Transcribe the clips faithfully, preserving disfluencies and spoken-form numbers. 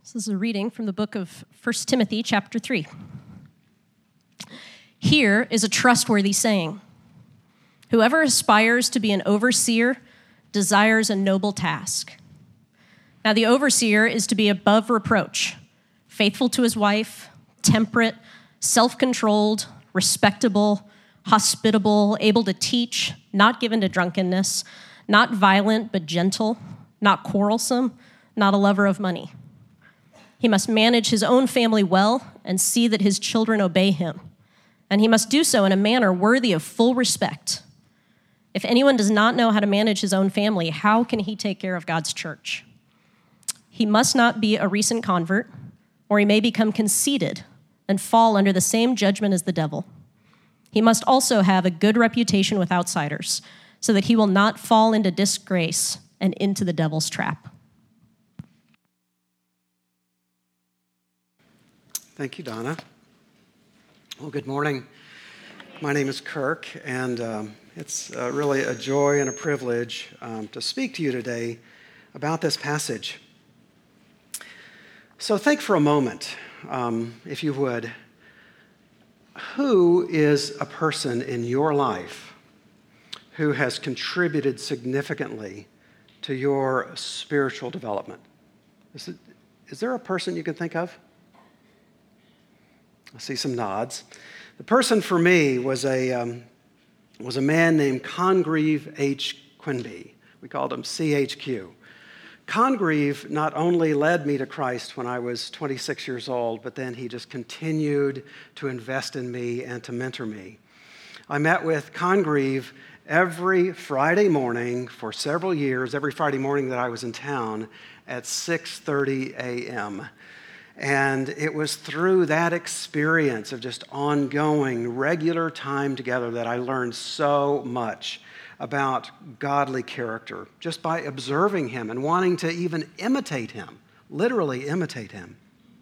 So this is a reading from the book of First Timothy chapter three. Here is a trustworthy saying: whoever aspires to be an overseer desires a noble task. Now the overseer is to be above reproach, faithful to his wife, temperate, self-controlled, respectable, hospitable, able to teach, not given to drunkenness, not violent but gentle, not quarrelsome, not a lover of money. He must manage his own family well and see that his children obey him. And he must do so in a manner worthy of full respect. If anyone does not know how to manage his own family, how can he take care of God's church? He must not be a recent convert, or he may become conceited and fall under the same judgment as the devil. He must also have a good reputation with outsiders, so that he will not fall into disgrace and into the devil's trap. Thank you, Donna. Well, good morning. My name is Kirk, and um, it's uh, really a joy and a privilege um, to speak to you today about this passage. So think for a moment, um, if you would, who is a person in your life who has contributed significantly to your spiritual development? Is it, is there a person you can think of? I see some nods. The person for me was a um, was a man named Congreve H. Quinby. We called him C H Q. Congreve not only led me to Christ when I was twenty-six years old, but then he just continued to invest in me and to mentor me. I met with Congreve every Friday morning for several years, every Friday morning that I was in town at six thirty a.m., And it was through that experience of just ongoing, regular time together that I learned so much about godly character, just by observing him and wanting to even imitate him, literally imitate him.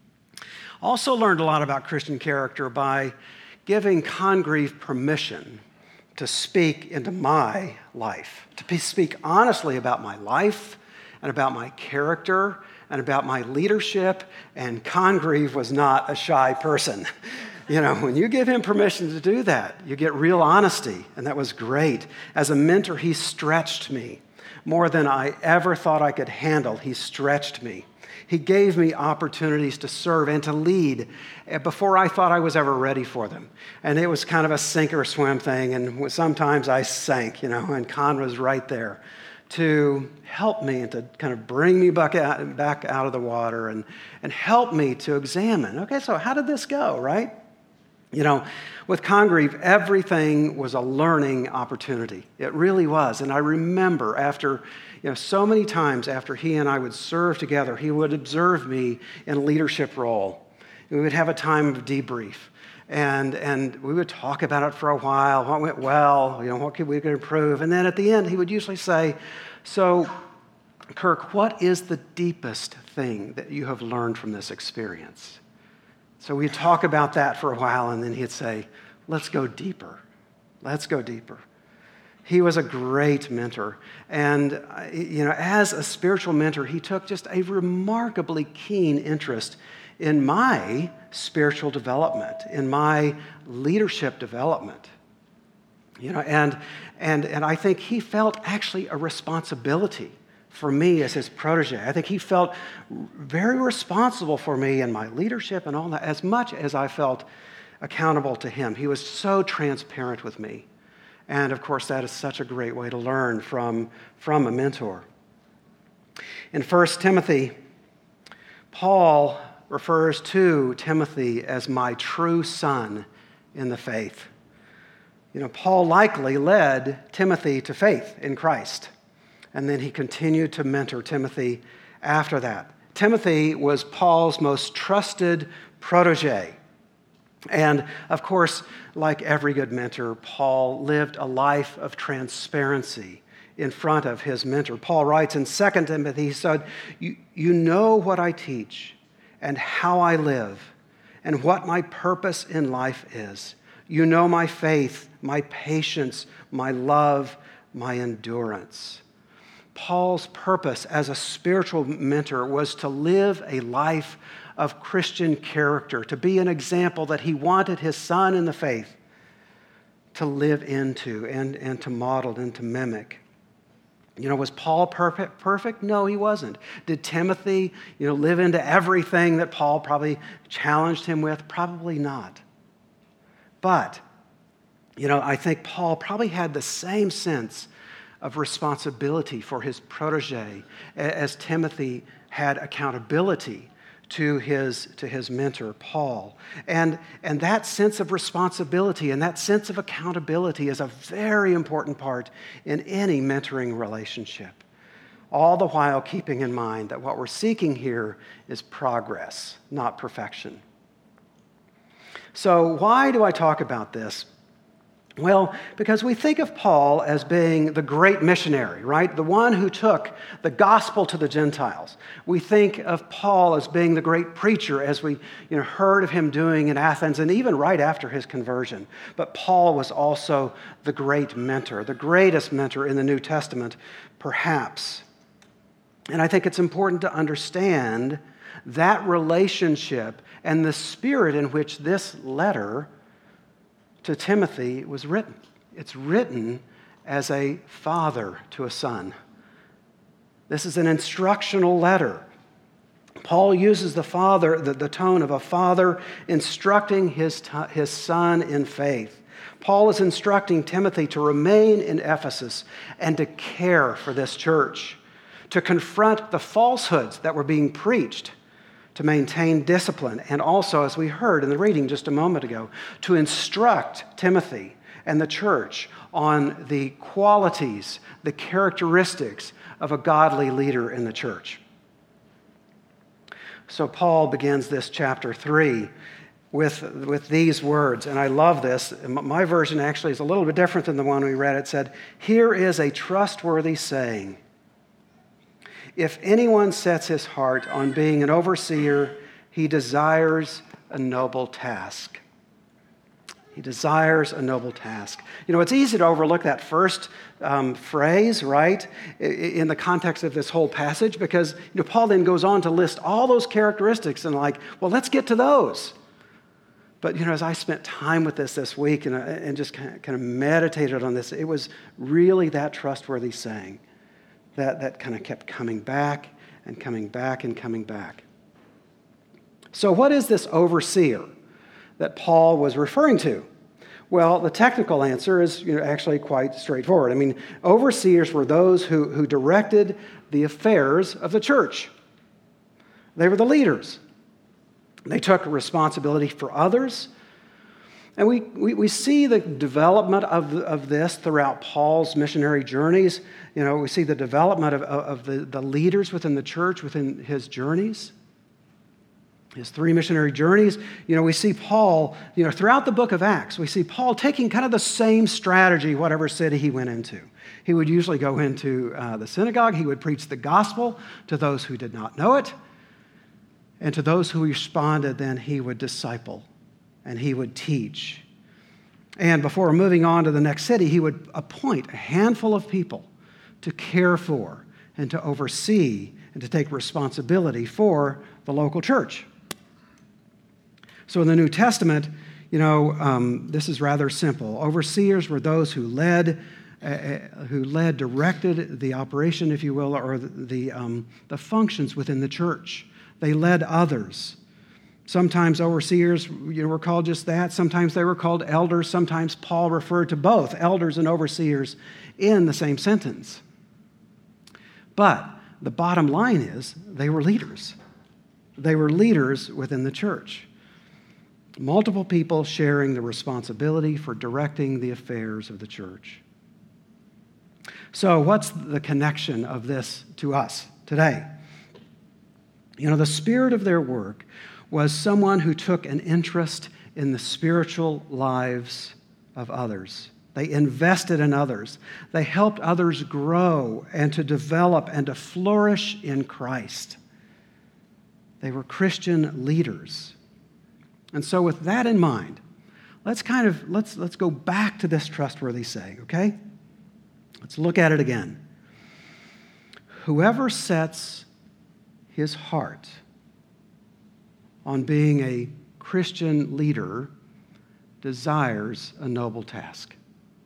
Also learned a lot about Christian character by giving Congreve permission to speak into my life, to speak honestly about my life and about my character and about my leadership, and Congreve was not a shy person. You know, when you give him permission to do that, you get real honesty, and that was great. As a mentor, he stretched me more than I ever thought I could handle. He stretched me. He gave me opportunities to serve and to lead before I thought I was ever ready for them. And it was kind of a sink or swim thing, and sometimes I sank, you know, and Con was right there to help me and to kind of bring me back out, back out of the water and, and help me to examine, okay, so how did this go, right? You know, with Congreve, everything was a learning opportunity. It really was. And I remember after, you know, so many times after he and I would serve together, he would observe me in a leadership role. We would have a time of debrief. And and we would talk about it for a while, what went well, you know, what could we could improve. And then at the end, he would usually say, so, Kirk, what is the deepest thing that you have learned from this experience? So we'd talk about that for a while, and then he'd say, let's go deeper. Let's go deeper. He was a great mentor. And, you know, as a spiritual mentor, he took just a remarkably keen interest in my spiritual development, in my leadership development. You know, and and and I think he felt actually a responsibility for me as his protege. I think he felt very responsible for me and my leadership and all that, as much as I felt accountable to him. He was so transparent with me. And of course, that is such a great way to learn from, from a mentor. In First Timothy, Paul refers to Timothy as my true son in the faith. You know, Paul likely led Timothy to faith in Christ, and then he continued to mentor Timothy after that. Timothy was Paul's most trusted protege. And of course, like every good mentor, Paul lived a life of transparency in front of his mentor. Paul writes in Second Timothy, he said, you, you know what I teach and how I live and what my purpose in life is. You know my faith, my patience, my love, my endurance. Paul's purpose as a spiritual mentor was to live a life of Christian character, to be an example that he wanted his son in the faith to live into and, and to model and to mimic. You know, was Paul perfect? Perfect? No, he wasn't. Did Timothy, you know, live into everything that Paul probably challenged him with? Probably not. But, you know, I think Paul probably had the same sense of responsibility for his protege as Timothy had accountability to his, to his mentor, Paul. And, and that sense of responsibility and that sense of accountability is a very important part in any mentoring relationship, all the while keeping in mind that what we're seeking here is progress, not perfection. So why do I talk about this? Well, because we think of Paul as being the great missionary, right? The one who took the gospel to the Gentiles. We think of Paul as being the great preacher, as we you know, heard of him doing in Athens and even right after his conversion. But Paul was also the great mentor, the greatest mentor in the New Testament, perhaps. And I think it's important to understand that relationship and the spirit in which this letter to Timothy was written. It's written as a father to a son. This is an instructional letter. Paul uses the father, the, the tone of a father instructing his, t- his son in faith. Paul is instructing Timothy to remain in Ephesus and to care for this church, to confront the falsehoods that were being preached, to maintain discipline, and also, as we heard in the reading just a moment ago, to instruct Timothy and the church on the qualities, the characteristics of a godly leader in the church. So Paul begins this chapter three with, with these words, and I love this. My version actually is a little bit different than the one we read. It said, "Here is a trustworthy saying. If anyone sets his heart on being an overseer, he desires a noble task." He desires a noble task. You know, it's easy to overlook that first um, phrase, right, in the context of this whole passage, because you know, Paul then goes on to list all those characteristics and like, well, let's get to those. But, you know, as I spent time with this this week and, and just kind of, kind of meditated on this, it was really that trustworthy saying. That, that kind of kept coming back and coming back and coming back. So what is this overseer that Paul was referring to? Well, the technical answer is you know, actually quite straightforward. I mean, overseers were those who, who directed the affairs of the church. They were the leaders. They took responsibility for others. And we, we, we see the development of, of this throughout Paul's missionary journeys. You know, we see the development of, of the, the leaders within the church, within his journeys, his three missionary journeys. You know, we see Paul, you know, throughout the book of Acts, we see Paul taking kind of the same strategy, whatever city he went into. He would usually go into uh, the synagogue. He would preach the gospel to those who did not know it. And to those who responded, then he would disciple. And he would teach. And before moving on to the next city, he would appoint a handful of people to care for and to oversee and to take responsibility for the local church. So in the New Testament, you know, um, this is rather simple. Overseers were those who led, uh, who led, directed the operation, if you will, or the the, um, the functions within the church. They led others. Sometimes overseers you know, were called just that. Sometimes they were called elders. Sometimes Paul referred to both elders and overseers in the same sentence. But the bottom line is they were leaders. They were leaders within the church. Multiple people sharing the responsibility for directing the affairs of the church. So what's the connection of this to us today? You know, the spirit of their work was someone who took an interest in the spiritual lives of others. They invested in others. They helped others grow and to develop and to flourish in Christ. They were Christian leaders. And so with that in mind, let's kind of, let's, let's go back to this trustworthy saying, okay? Let's look at it again. Whoever sets his heart on being a Christian leader desires a noble task.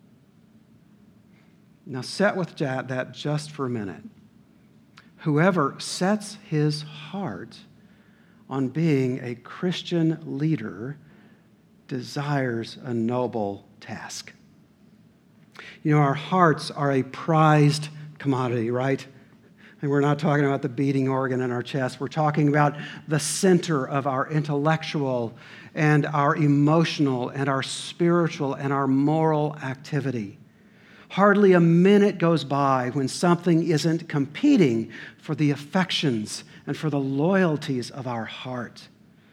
Now, set with that just for a minute. Whoever sets his heart on being a Christian leader desires a noble task. You know, our hearts are a prized commodity, right? And we're not talking about the beating organ in our chest. We're talking about the center of our intellectual and our emotional and our spiritual and our moral activity. Hardly a minute goes by when something isn't competing for the affections and for the loyalties of our heart.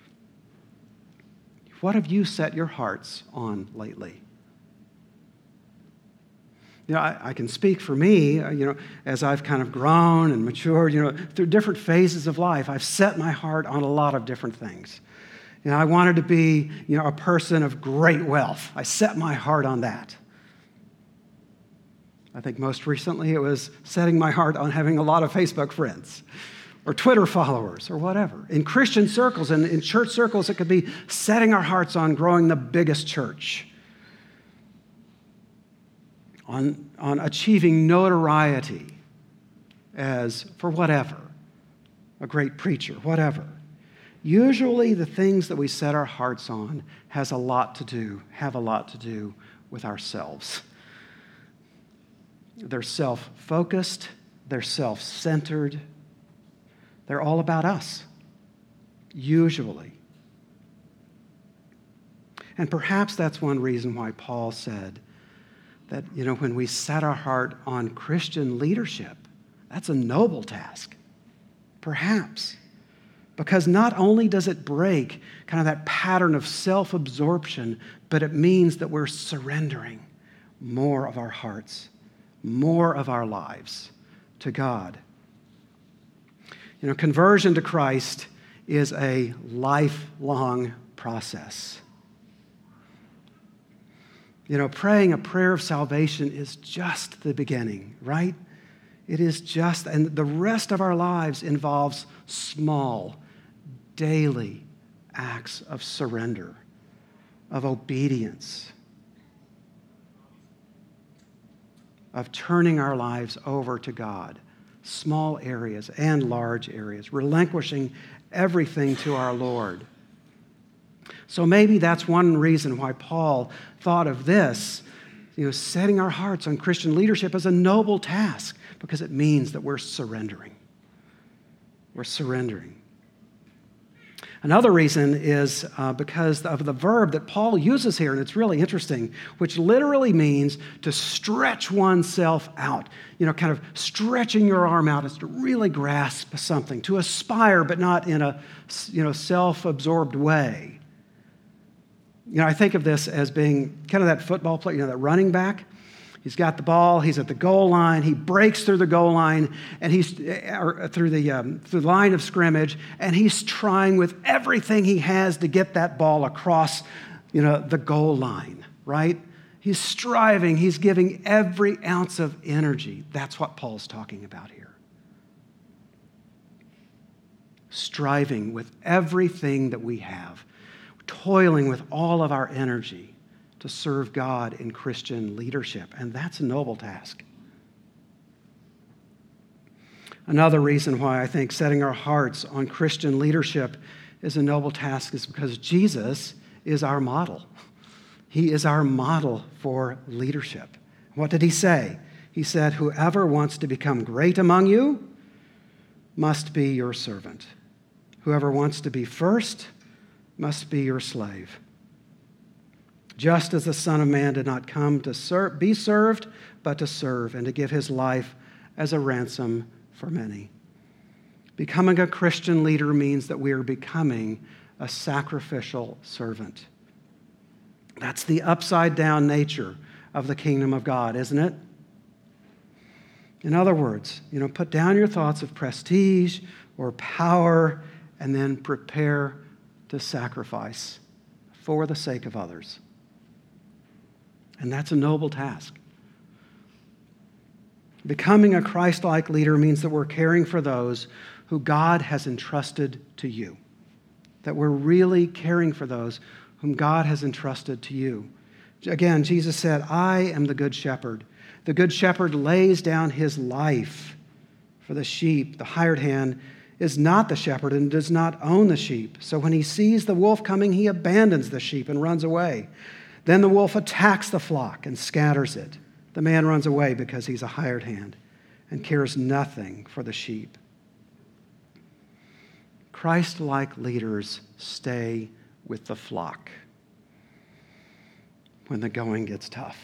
What have you set your hearts on lately? You know, I, I can speak for me, uh, you know, as I've kind of grown and matured, you know, through different phases of life, I've set my heart on a lot of different things. You know, I wanted to be, you know, a person of great wealth. I set my heart on that. I think most recently it was setting my heart on having a lot of Facebook friends or Twitter followers or whatever. In Christian circles and in church circles, it could be setting our hearts on growing the biggest church, on, on achieving notoriety as, for whatever, a great preacher, whatever. Usually the things that we set our hearts on has a lot to do, have a lot to do with ourselves. They're self-focused, they're self-centered, they're all about us, usually. And perhaps that's one reason why Paul said that, you know, when we set our heart on Christian leadership, that's a noble task. Perhaps. Because not only does it break kind of that pattern of self-absorption, but it means that we're surrendering more of our hearts, more of our lives to God. You know, conversion to Christ is a lifelong process. You know, praying a prayer of salvation is just the beginning, right? It is just, and the rest of our lives involves small, daily acts of surrender, of obedience, of turning our lives over to God, small areas and large areas, relinquishing everything to our Lord. So maybe that's one reason why Paul thought of this, you know, setting our hearts on Christian leadership as a noble task, because it means that we're surrendering. We're surrendering. Another reason is uh, because of the verb that Paul uses here, and it's really interesting, which literally means to stretch oneself out. You know, kind of stretching your arm out is to really grasp something, to aspire, but not in a, you know, self-absorbed way. You know, I think of this as being kind of that football player, you know, that running back. He's got the ball, he's at the goal line, he breaks through the goal line, and he's or through the um, through the line of scrimmage, and he's trying with everything he has to get that ball across, you know, the goal line, right? He's striving, he's giving every ounce of energy. That's what Paul's talking about here. Striving with everything that we have, toiling with all of our energy to serve God in Christian leadership, and that's a noble task. Another reason why I think setting our hearts on Christian leadership is a noble task is because Jesus is our model. He is our model for leadership. What did he say? He said, "Whoever wants to become great among you must be your servant. Whoever wants to be first must be your slave. Just as the Son of Man did not come to serve, be served, but to serve and to give his life as a ransom for many." Becoming a Christian leader means that we are becoming a sacrificial servant. That's the upside-down nature of the kingdom of God, isn't it? In other words, you know, put down your thoughts of prestige or power and then prepare to sacrifice for the sake of others. And that's a noble task. Becoming a Christ-like leader means that we're caring for those who God has entrusted to you, that we're really caring for those whom God has entrusted to you. Again, Jesus said, I am the good shepherd. The good shepherd lays down his life for the sheep. The hired hand is not the shepherd and does not own the sheep. So when he sees the wolf coming, he abandons the sheep and runs away. Then the wolf attacks the flock and scatters it. The man runs away because he's a hired hand and cares nothing for the sheep. Christ-like leaders stay with the flock when the going gets tough.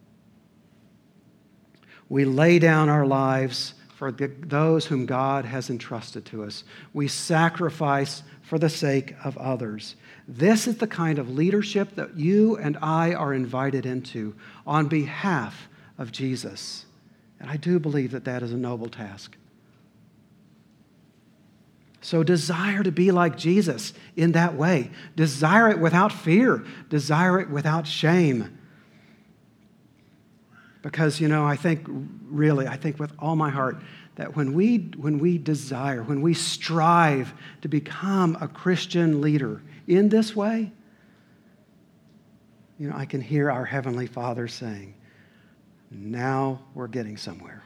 We lay down our lives for the, those whom God has entrusted to us. We sacrifice for the sake of others. This is the kind of leadership that you and I are invited into on behalf of Jesus. And I do believe that that is a noble task. So desire to be like Jesus in that way. Desire it without fear. Desire it without shame. Because, you know, I think really, I think with all my heart that when we, when we desire, when we strive to become a Christian leader in this way, you know, I can hear our Heavenly Father saying, now we're getting somewhere.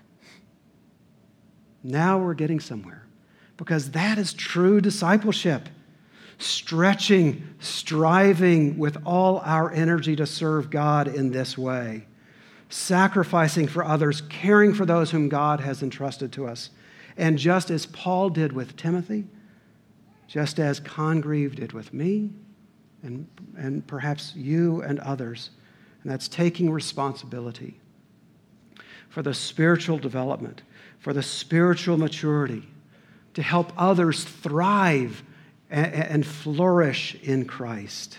Now we're getting somewhere. Because that is true discipleship. Stretching, striving with all our energy to serve God in this way. Sacrificing for others, caring for those whom God has entrusted to us. And just as Paul did with Timothy, just as Congreve did with me, and, and perhaps you and others, and that's taking responsibility for the spiritual development, for the spiritual maturity, to help others thrive and, and flourish in Christ.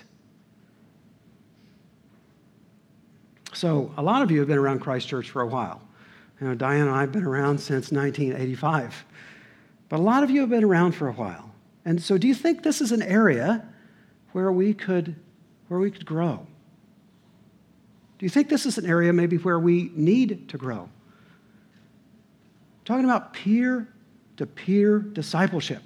So a lot of you have been around Christ Church for a while. You know, Diane and I have been around since nineteen eighty-five. But a lot of you have been around for a while. And so do you think this is an area where we could, where we could grow? Do you think this is an area maybe where we need to grow? I'm talking about peer-to-peer discipleship.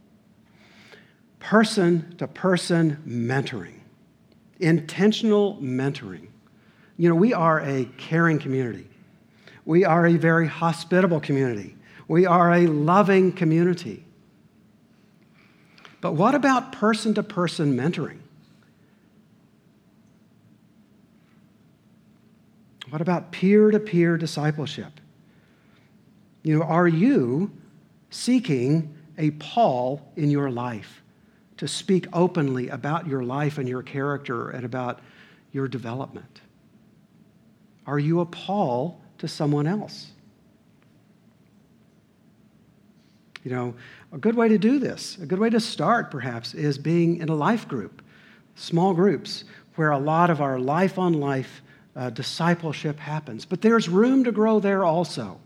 Person-to-person mentoring. Intentional mentoring. You know, we are a caring community. We are a very hospitable community. We are a loving community. But what about person-to-person mentoring? What about peer-to-peer discipleship? You know, are you seeking a Paul in your life to speak openly about your life and your character and about your development? Are you a Paul to someone else? You know, a good way to do this, a good way to start perhaps, is being in a life group, small groups, where a lot of our life-on-life uh, discipleship happens. But there's room to grow there also.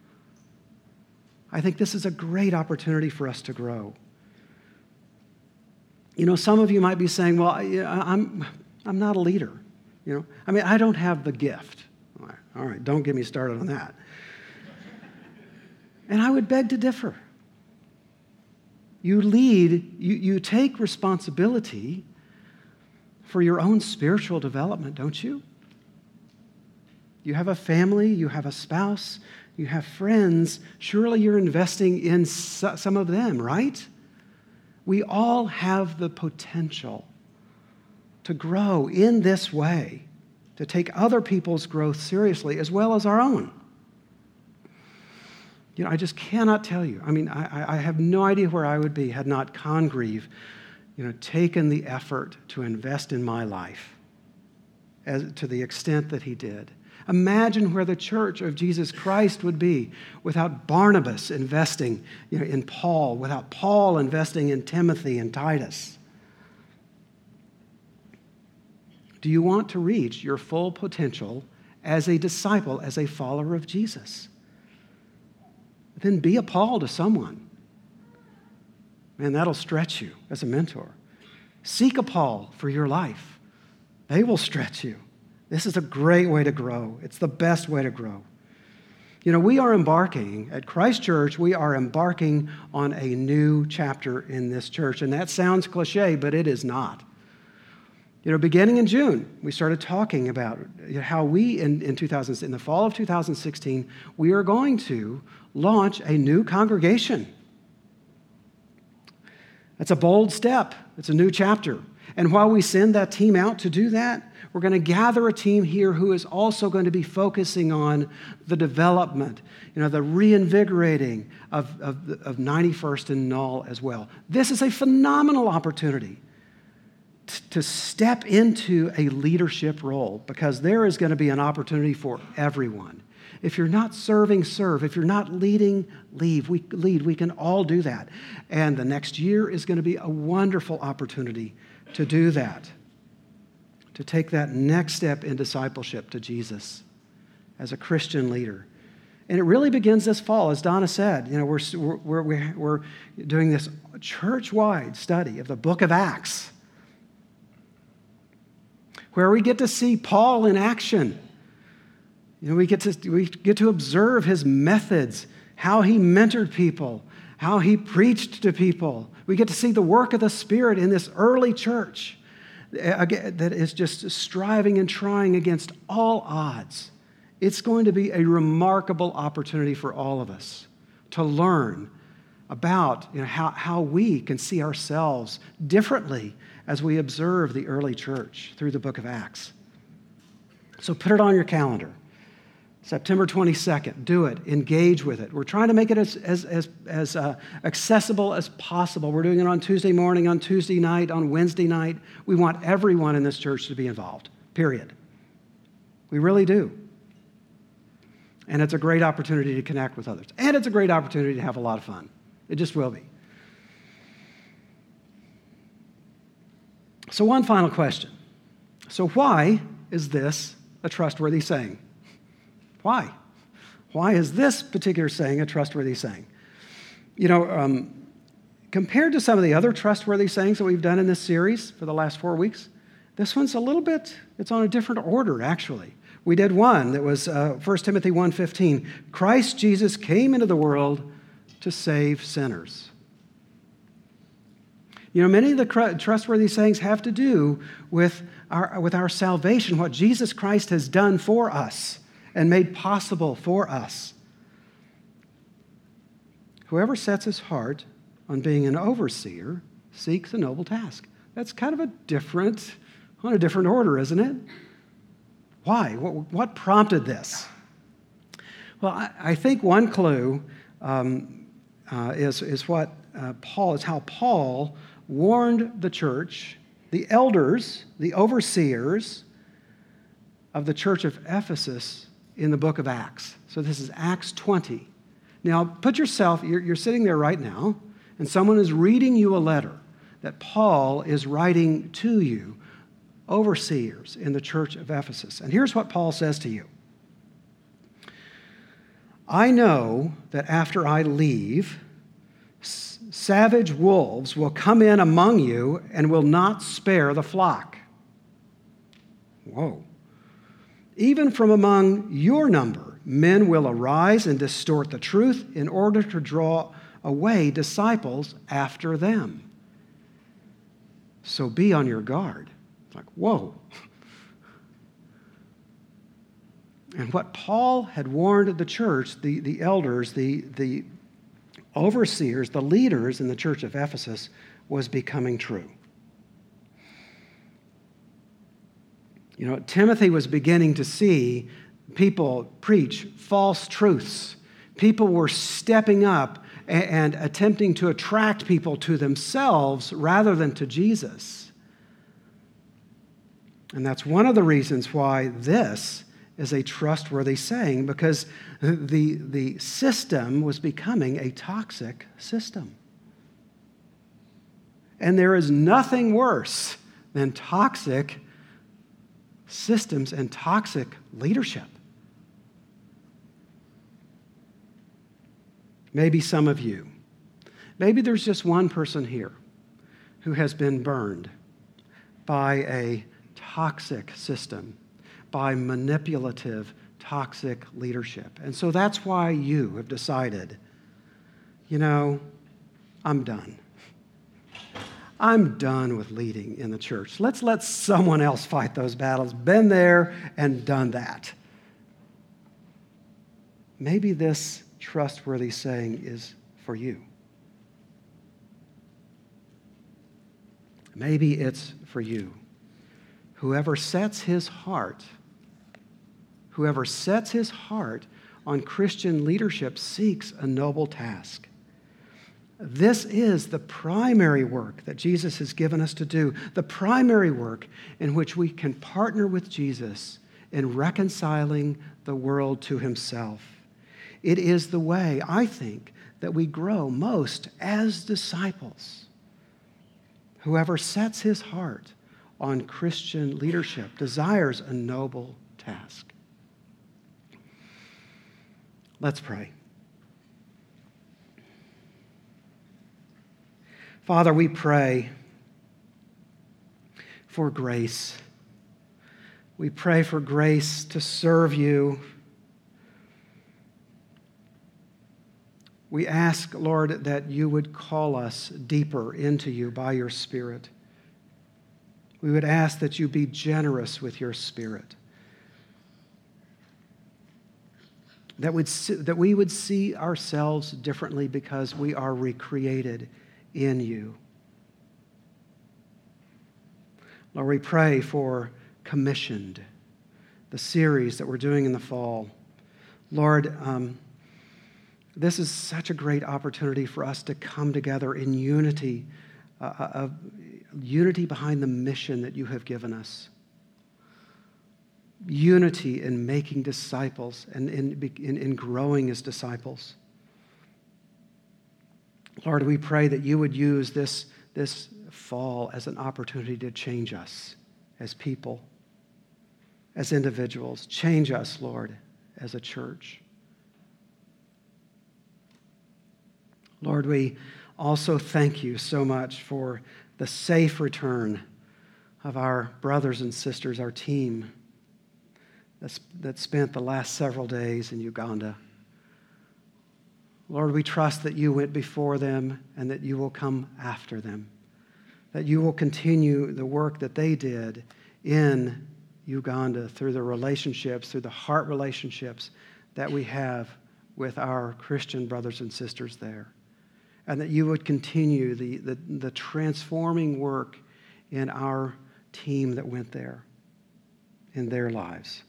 I think this is a great opportunity for us to grow. You know, some of you might be saying, well, I, I'm, I'm not a leader. You know, I mean, I don't have the gift. All right, don't get me started on that. And I would beg to differ. You lead, you, you take responsibility for your own spiritual development, don't you? You have a family, you have a spouse, you have friends. Surely you're investing in some of them, right? We all have the potential to grow in this way, to take other people's growth seriously as well as our own. You know, I just cannot tell you. I mean, I, I have no idea where I would be had not Congreve, you know, taken the effort to invest in my life as, to the extent that he did. Imagine where the church of Jesus Christ would be without Barnabas investing, you know, in Paul, without Paul investing in Timothy and Titus. Do you want to reach your full potential as a disciple, as a follower of Jesus? Then be a Paul to someone. Man, that'll stretch you as a mentor. Seek a Paul for your life. They will stretch you. This is a great way to grow. It's the best way to grow. You know, we are embarking, at Christ Church, we are embarking on a new chapter in this church. And that sounds cliche, but it is not. You know, beginning in June, we started talking about how we, in, in, two thousand, in the fall of two thousand sixteen, we are going to launch a new congregation. That's a bold step. It's a new chapter. And while we send that team out to do that, we're going to gather a team here who is also going to be focusing on the development, you know, the reinvigorating of, of, of ninety-first and Null as well. This is a phenomenal opportunity t- to step into a leadership role, because there is going to be an opportunity for everyone. If you're not serving, serve. If you're not leading, leave. We lead. We can all do that. And the next year is going to be a wonderful opportunity to do that, to take that next step in discipleship to Jesus as a Christian leader. And it really begins this fall, as Donna said. You know, we're, we're, we're, we're doing this church-wide study of the book of Acts, where we get to see Paul in action. You know, we get to, we get to observe his methods, how he mentored people, how he preached to people. We get to see the work of the Spirit in this early church that is just striving and trying against all odds. It's going to be a remarkable opportunity for all of us to learn about, you know, how, how we can see ourselves differently as we observe the early church through the book of Acts. So put it on your calendar. September twenty-second, do it, engage with it. We're trying to make it as, as, as, as uh, accessible as possible. We're doing it on Tuesday morning, on Tuesday night, on Wednesday night. We want everyone in this church to be involved, period. We really do. And it's a great opportunity to connect with others. And it's a great opportunity to have a lot of fun. It just will be. So one final question. So why is this a trustworthy saying? Why? Why is this particular saying a trustworthy saying? You know, um, compared to some of the other trustworthy sayings that we've done in this series for the last four weeks, this one's a little bit, it's on a different order, actually. We did one that was uh, First Timothy one fifteen. Christ Jesus came into the world to save sinners. You know, many of the trustworthy sayings have to do with our, with our salvation, what Jesus Christ has done for us and made possible for us. Whoever sets his heart on being an overseer seeks a noble task. That's kind of a different, on a different order, isn't it? Why? What, what prompted this? Well, I, I think one clue um, uh, is, is what uh, Paul, is how Paul warned the church, the elders, the overseers of the church of Ephesus in the book of Acts. So this is Acts twenty. Now, put yourself, you're, you're sitting there right now, and someone is reading you a letter that Paul is writing to you, overseers in the church of Ephesus. And here's what Paul says to you. I know that after I leave, s- savage wolves will come in among you and will not spare the flock. Whoa. Even from among your number, men will arise and distort the truth in order to draw away disciples after them. So be on your guard. It's like, whoa. And what Paul had warned the church, the, the elders, the, the overseers, the leaders in the church of Ephesus, was becoming true. You know, Timothy was beginning to see people preach false truths. People were stepping up and, and attempting to attract people to themselves rather than to Jesus. And that's one of the reasons why this is a trustworthy saying, because the, the system was becoming a toxic system. And there is nothing worse than toxic systems and toxic leadership. Maybe some of you, maybe there's just one person here who has been burned by a toxic system, by manipulative, toxic leadership. And so that's why you have decided, you know, I'm done. I'm done with leading in the church. Let's let someone else fight those battles. Been there and done that. Maybe this trustworthy saying is for you. Maybe it's for you. Whoever sets his heart, whoever sets his heart on Christian leadership seeks a noble task. This is the primary work that Jesus has given us to do, the primary work in which we can partner with Jesus in reconciling the world to himself. It is the way, I think, that we grow most as disciples. Whoever sets his heart on Christian leadership desires a noble task. Let's pray. Father, we pray for grace. We pray for grace to serve you. We ask, Lord, that you would call us deeper into you by your Spirit. We would ask that you be generous with your Spirit. That, we'd, that we would see ourselves differently because we are recreated in you. Lord, we pray for Commissioned, the series that we're doing in the fall. Lord, um, this is such a great opportunity for us to come together in unity, uh, of unity behind the mission that you have given us. Unity in making disciples and in, in, in growing as disciples. Lord, we pray that you would use this, this fall as an opportunity to change us as people, as individuals. Change us, Lord, as a church. Lord, we also thank you so much for the safe return of our brothers and sisters, our team that's, that spent the last several days in Uganda. Lord, we trust that you went before them and that you will come after them, that you will continue the work that they did in Uganda through the relationships, through the heart relationships that we have with our Christian brothers and sisters there, and that you would continue the, the, the transforming work in our team that went there, in their lives.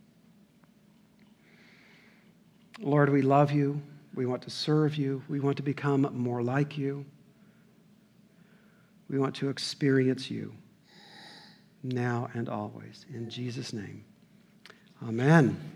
Lord, we love you. We want to serve you. We want to become more like you. We want to experience you now and always. In Jesus' name, amen.